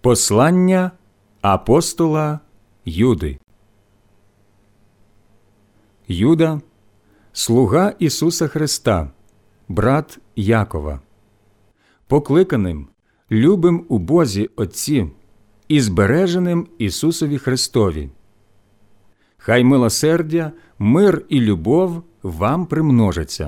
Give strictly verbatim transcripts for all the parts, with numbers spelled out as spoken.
Послання апостола Юди. Юда – слуга Ісуса Христа, брат Якова, покликаним, любим у Бозі Отці і збереженим Ісусові Христові. Хай милосердя, мир і любов вам примножаться.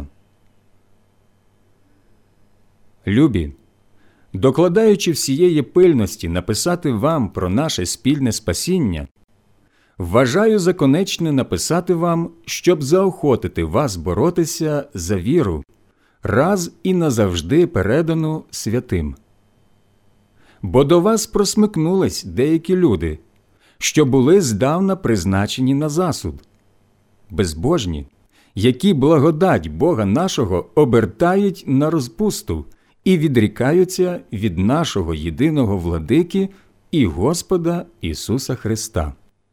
Любі, докладаючи всієї пильності написати вам про наше спільне спасіння, вважаю за конечне написати вам, щоб заохотити вас боротися за віру, раз і назавжди передану святим. Бо до вас просмикнулись деякі люди, що були здавна призначені на засуд, безбожні, які благодать Бога нашого обертають на розпусту і відрікаються від нашого єдиного Владики і Господа Ісуса Христа.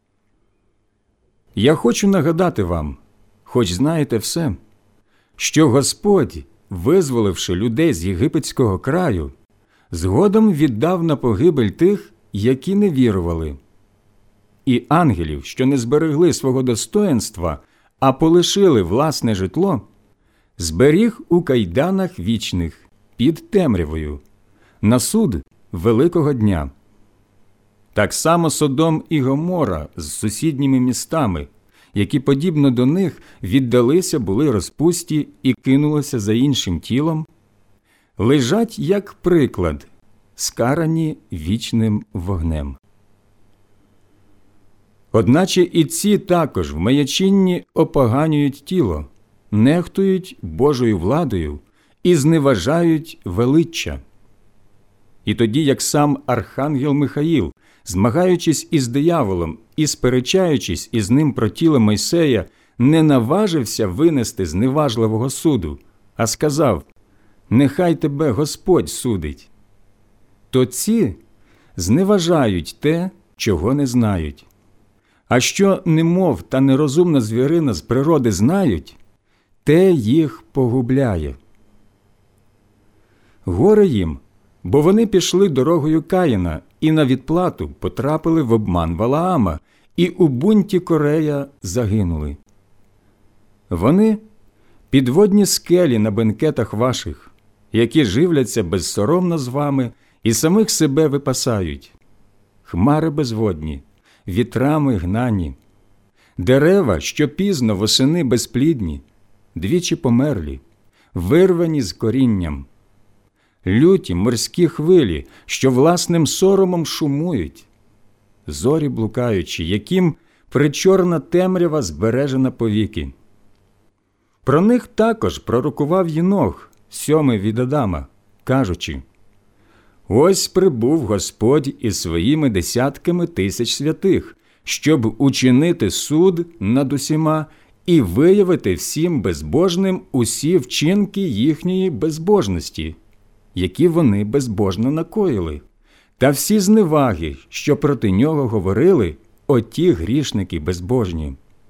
Я хочу нагадати вам, хоч знаєте все, що Господь, визволивши людей з єгипетського краю, згодом віддав на погибель тих, які не вірували, і ангелів, що не зберегли свого достоїнства, а полишили власне житло, зберіг у кайданах вічних під темрявою, на суд великого дня. Так само Содом і Гомора з сусідніми містами, які, подібно до них, віддалися були розпусті і кинулися за іншим тілом, лежать як приклад, скарані вічним вогнем. Одначе і ці також в маячинні опоганюють тіло, нехтують Божою владою і зневажають величчя. І тоді, як сам архангел Михаїл, змагаючись із дияволом і сперечаючись із ним про тіло Мойсея, не наважився винести зневажливого суду, а сказав: «Нехай тебе Господь судить», то ці зневажають те, чого не знають. А що немов та нерозумна звірина з природи знають, те їх погубляє. Горе їм, бо вони пішли дорогою Каїна і на відплату потрапили в обман Валаама і у бунті Корея загинули. Вони – підводні скелі на бенкетах ваших, які живляться безсоромно з вами і самих себе випасають, хмари безводні, вітрами гнані, дерева, що пізно восени безплідні, двічі померлі, вирвані з корінням, люті морські хвилі, що власним соромом шумують, зорі блукаючі, яким причорна темрява збережена повіки. Про них також пророкував Єнох, сьомий від Адама, кажучи: «Ось прибув Господь із своїми десятками тисяч святих, щоб учинити суд над усіма і виявити всім безбожним усі вчинки їхньої безбожності, які вони безбожно накоїли, та всі зневаги, що проти нього говорили оті грішники безбожні».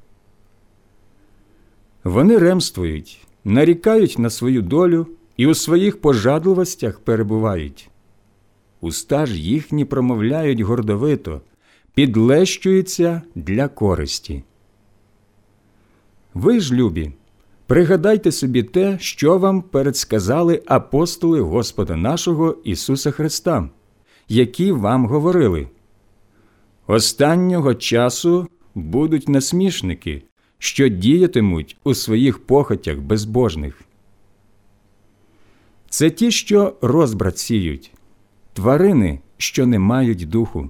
Вони ремствують, нарікають на свою долю і у своїх пожадливостях перебувають. Уста ж їхні промовляють гордовито, підлещуються для користі. Ви ж, любі, пригадайте собі те, що вам передсказали апостоли Господа нашого Ісуса Христа, які вам говорили: «Останнього часу будуть насмішники, що діятимуть у своїх похотях безбожних». Це ті, що розбрат сіють, тварини, що не мають духу.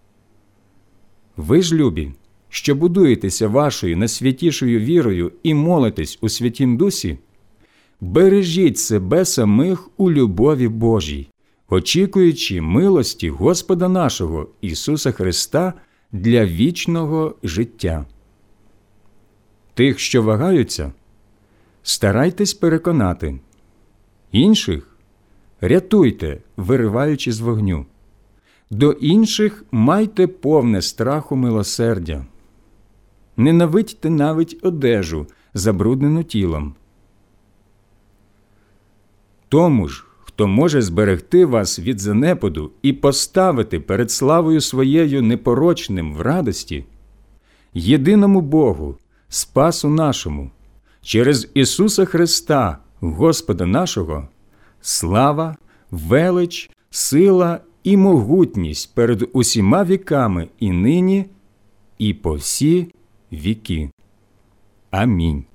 Ви ж, любі, що будуєтеся вашою найсвятішою вірою і молитесь у Святім Дусі, бережіть себе самих у любові Божій, очікуючи милості Господа нашого Ісуса Христа для вічного життя. Тих, що вагаються, старайтесь переконати. Інших рятуйте, вириваючи з вогню. До інших майте повне страху милосердя. Ненавидьте навіть одежу, забруднену тілом. Тому ж, хто хто може зберегти вас від занепаду і поставити перед славою своєю непорочним в радості, єдиному Богу, Спасу нашому, через Ісуса Христа, Господа нашого, слава, велич, сила і могутність перед усіма віками і нині, і по всі віки. Амінь.